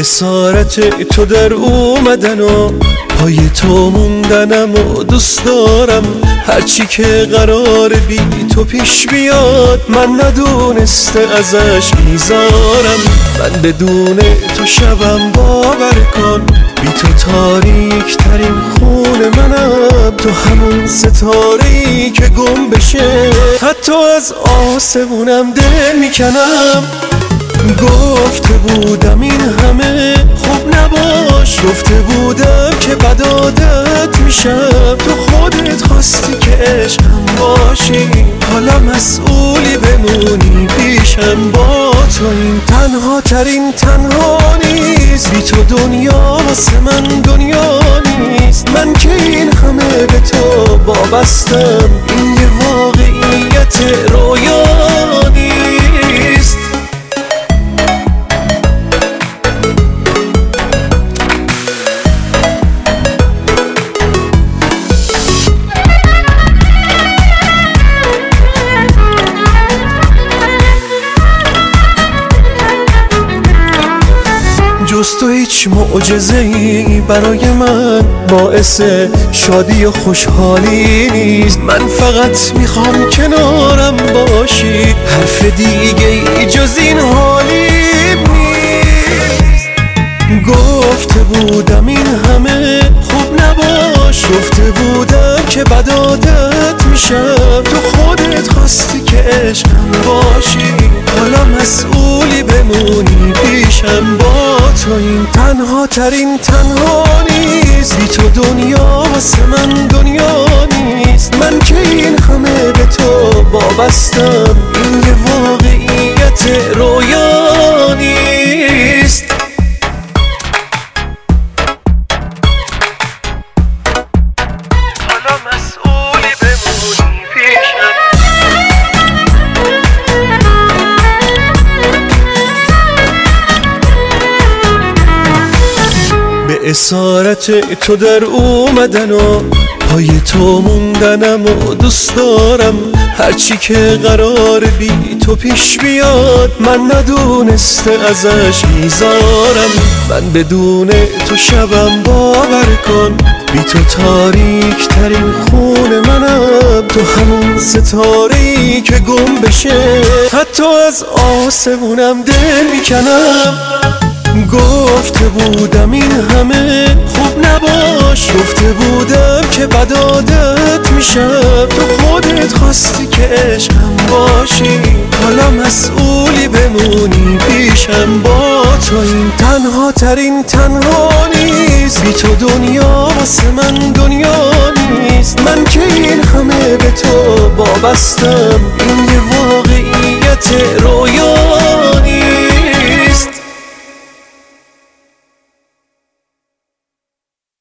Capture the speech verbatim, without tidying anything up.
اسارت تو در اومدن و پای تو موندنم و دوست دارم. هرچی که قرار بی تو پیش بیاد من ندونسته ازش میذارم. من بدون تو شبم باور کن، بی تو تاریک ترین خون منم. تو همون ستاره‌ای که گم بشه حتی از آسمونم دل میکنم. گفته بودم این همه خوب نباش، گفته بودم که بد عادت میشم. تو خودت خواستی که عشقم باشی، حالا مسئولی بمونی پیشم. با تو این تنها ترین تنها نیست، بی تو دنیا واسه من دنیا نیست. من که این همه به تو وابستم، این یه واقعیت رویا نیست. جز تو هیچ معجزه‌ای برای من باعث شادی و خوشحالی نیست. من فقط میخوام کنارم باشی، حرف دیگه ای جز این حالی نیست. گفته بودم این همه خوب نباش، گفته بودم که بد عادت میشم. تو خودت خواستی که عشقم باشی، حالا مسئولی بمونی پیشم. با تو این تنها ترین تنها نیست، بی تو دنیا واسه من دنیا نیست. من که این همه به تو وابستم، این یه واقعیت رویا نیست. حالا مسئولی بمونی پیشم. به اسارت تو در اومدن و پای تو موندنم و دوست دارم. هرچی که قرار بی تو پیش بیاد من ندونسته ازش میذارم. من بدون تو شبم باور کن، بی تو تاریک ترین خون منم. تو همون ستاره‌ای که گم بشه حتی از آسمونم دل میکنم. گفته بودم این همه خوب نباش، گفته بودم که بد عادت میشم. تو خودت خواستی که عشقم باشی، حالا مسئولی بمونی پیشم. با تو این تنها ترین تنها نیست، بی تو دنیا واسه من دنیا نیست. من که این همه به تو وابستم، این یه واقعیت رویا